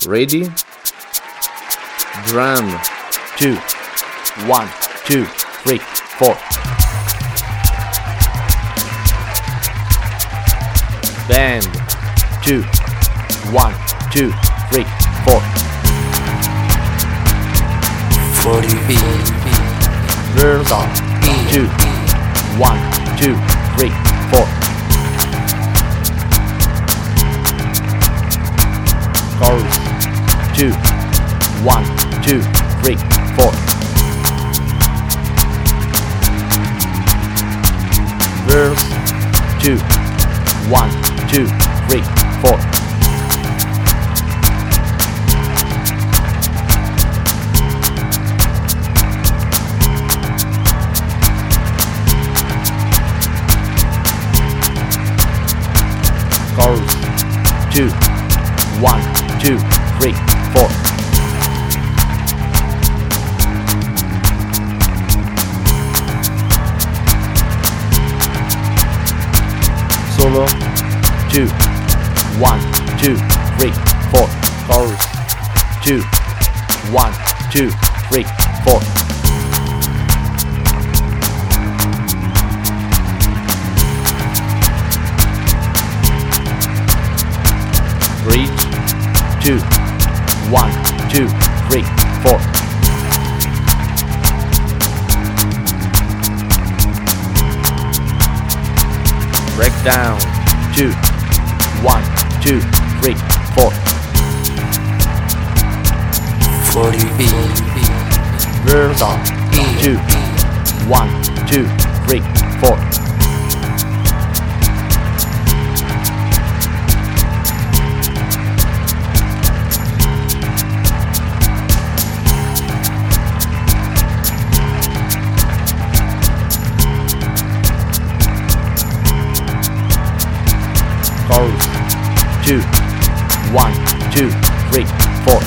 Ready? Drum. 2, 1, 2, 3, 4. Band. 2, 1, 2, 3, 4. 40 beat. Verse. 2, 1, 2, 3, 4. Chorus. 2, 1, 2, 3, 4. Verse. 2, 1, 2, 3, 4. Chorus. 2, 1, 2, 3, 4. Solo. 2, 1, 2, 3, 4. Chorus. 2, 1, 2, 3, 4. Bridge. 2, 1, 2, 3, 4. Breakdown. 2, 1, 2, 3, 4. 40 beat. Verse. 2, 1, 2, 3, 4. Chorus. 2, 1, 2, 3, 4.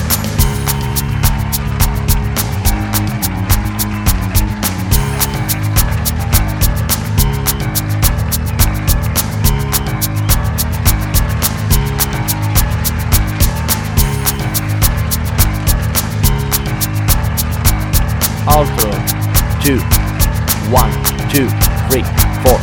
Outro. 2, 1, 2, 3, 4.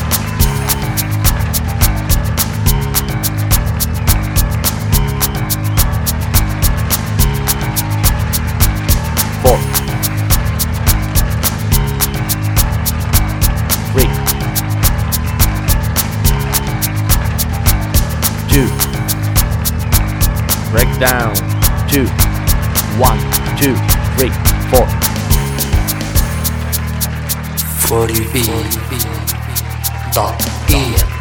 Breakdown. 2, 1, 2, 3, 4. 40 beat.